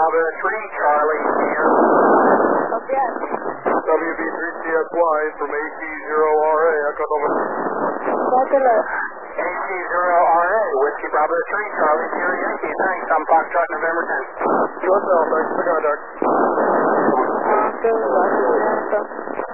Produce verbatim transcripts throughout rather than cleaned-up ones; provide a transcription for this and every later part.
Bravo three, Charlie here. Okay. W B three C S Y from A C zero R A, Echo November. Popular. A C zero R A, Whiskey Bravo three, Charlie Sierra Yankee. Thanks, I'm Foxtrot November tenth. Q S L, thanks for the contact. Okay, Washington.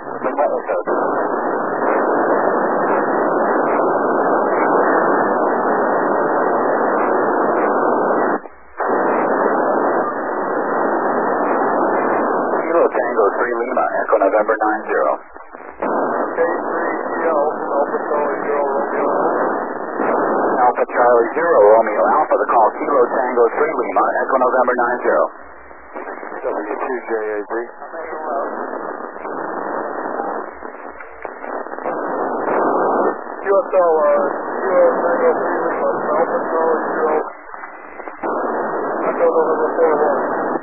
Kilo Tango three Lima, Echo November nine zero. K three C L from Alpha Charlie Zero Romeo. Alpha Charlie zero Romeo Alpha, the call Kilo Tango three Lima, Echo November nine zero. W two J A Z. Q S L, uh, Kilo Tango three Lima from Alpha Charlie Zero. Echo November four one.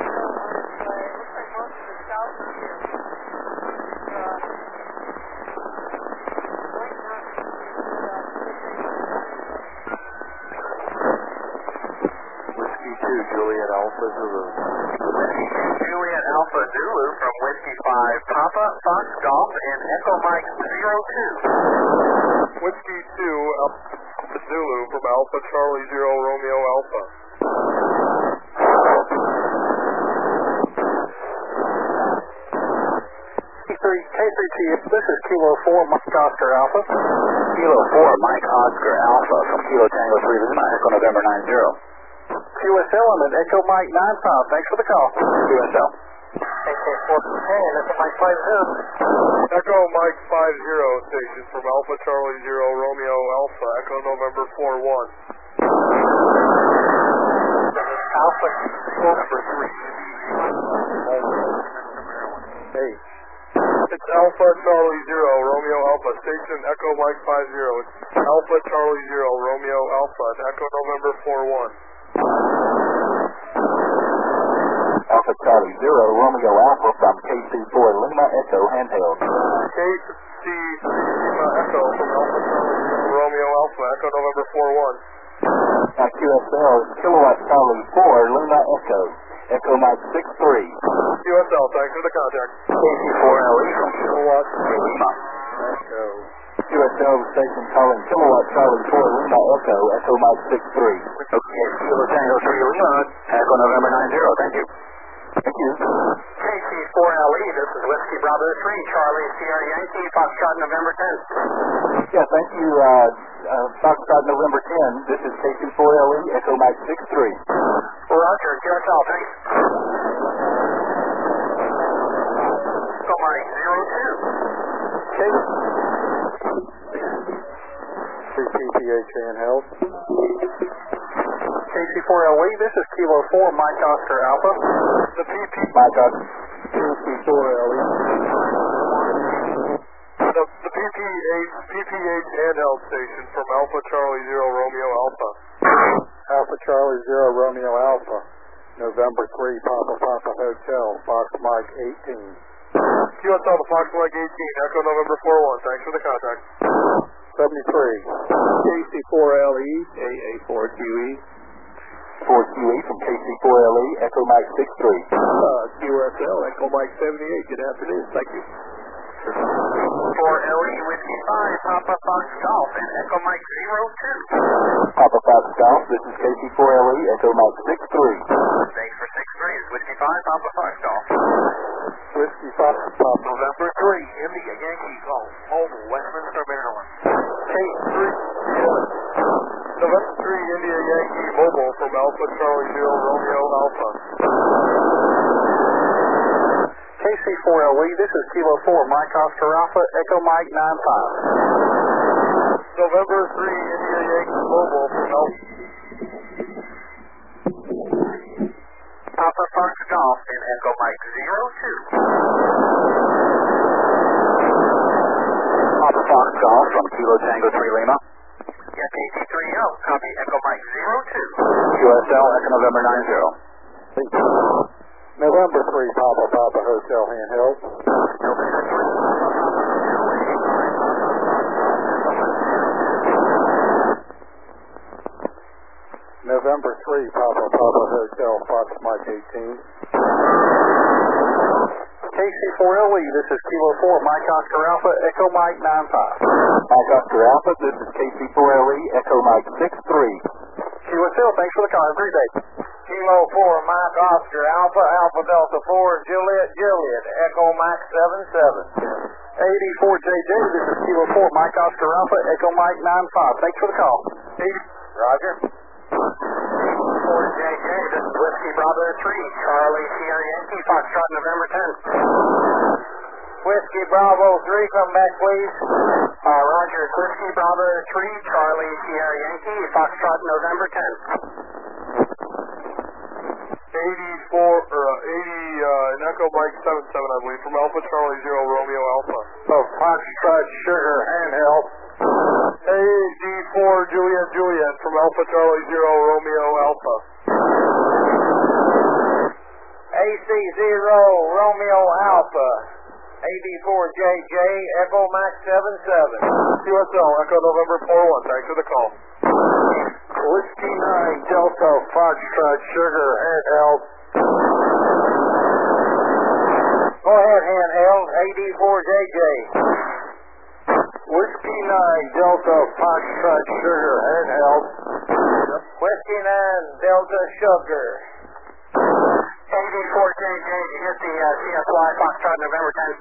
Juliet Alpha Zulu. Juliet Alpha Zulu from Whiskey five Papa Fox Golf and Echo Mike zero two. Whiskey two Alpha Zulu from Alpha Charlie Zero Romeo Alpha. K three T, this is Kilo four Mike Oscar Alpha. Kilo four Mike Oscar Alpha from Kilo Tango three Lima, Echo November nine zero. Q S L, I'm at Echo Mike nine five. Thanks for the call. Q S L. Echo four ten, Echo Mike five zero. Echo Mike five zero station from Alpha Charlie Zero Romeo Alpha, Echo November four one. Alpha November three. Hey. It's Alpha Charlie Zero Romeo Alpha, station Echo Mike five zero. It's Alpha Charlie Zero Romeo Alpha, Echo November four one. Alpha Charlie Zero Romeo Alpha from K C four Lima Echo handheld. K C Lima Echo from Alpha Charlie Zero Romeo Alpha, Echo November four one. Now Q S L is Kilowatt Charlie four Lima Echo, Echo Mike six three. Q S L, thanks for the contact. K C four L E from Kilowatt Lima. Echo. Q S L station calling Kilowatt Charlie four Lima Echo, Echo Mike six three. Okay, Kilo Tango three Lima, Echo November nine zero, thank you. Thank you. K C four L E, this is Whiskey Bravo three, Charlie Sierra Yankee, Foxtrot November tenth. Yeah, thank you, uh, uh, Foxtrot November ten. This is K C four L E, Echo Mike six three. Roger, Q S L, thanks. Echo Mike zero two. K P P H handheld. K C four L E, this is Kilo four Mike Oscar Alpha. The P P Mike Oscar. K C four L E. The, the P P H, P P H handheld station from Alpha Charlie Zero Romeo Alpha. Alpha Charlie Zero Romeo Alpha, November three Papa Papa Hotel, Fox Mike eighteen. Q S L to Fox Mike eighteen, Echo November four one, thanks for the contact. seventy-three. K C four L E, A A four Q E. four Q E from K C four L E, Echo Mike six three. Uh, Q S L, Echo Mike seventy-eight, good afternoon, thank you. four L E, Whiskey five, Papa Fox Golf, and Echo Mike zero two. Papa Fox Golf, this is K C four L E, Echo Mike six three. Thanks for six three, it's Whiskey five, Papa Fox Golf. Whiskey Fox Papa. November three, India Yankee Golf, Mobile, Westminster, Maryland. K three, November three, India Yankee Mobile from Alpha Charlie Zero Romeo Alpha. K C four L E, this is Kilo four Mike Oscar Alpha, Echo Mike nine five. November three, India Yankee Mobile from Alpha. Papa Fox Golf and Echo Mike zero two. Papa Fox Golf from Kilo Tango three Lima. Yeah, K C three L, copy Echo Mike zero two. Q S L, Echo November nine zero. November three Papa Papa Hotel handheld. November three, Papa Papa Hotel, Fox Mike eighteen. K C four L E, this is Kilo four, Mike Oscar Alpha, Echo Mike nine five. Mike Oscar Alpha, this is K C four L E, Echo Mike six three. Kilo Phil, thanks for the call. Have a great day. Kilo four, Mike Oscar Alpha, Alpha Delta four, Juliet Juliet, Echo Mike seven seven. eighty-four J J, this is Kilo four, Mike Oscar Alpha, Echo Mike nine five. Thanks for the call. Roger. four J J, this is Whiskey Bravo three, Charlie Sierra Yankee, Foxtrot November tenth. Whiskey Bravo three, come back please. Uh, Roger, it's Whiskey Bravo three, Charlie Sierra Yankee, Foxtrot November tenth. eighty-four, or uh, eighty, uh, in Echo Mike seven seven, I believe, from Alpha Charlie Zero Romeo Alpha. So Foxtrot Sugar handheld. eighty-four Juliet Juliet from Alpha Charlie Zero Romeo Alpha. A C zero Romeo Alpha, eighty-four J J, Echo Mike seven seven. Q S L, Echo November four one, thanks for the call. Whiskey nine, Delta, Foxtrot Sugar handheld. Go ahead, handheld, eighty-four J J. Whiskey nine, Delta, Foxtrot Sugar handheld. Whiskey nine, Delta Sugar. eighty-four J J, you hit the uh, C S Y Foxtrot November tenth.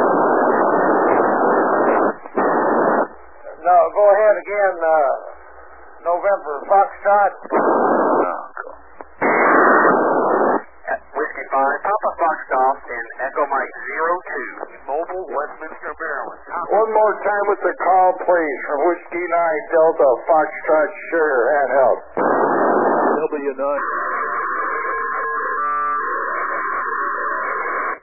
No, go ahead again, uh, November, Foxtrot. Whiskey five, Papa Foxtrot in Echo Mike zero two, Mobile, Westminster, Maryland. One more time with the call, please, from Whiskey nine, Delta, Foxtrot Sugar handheld. W nine.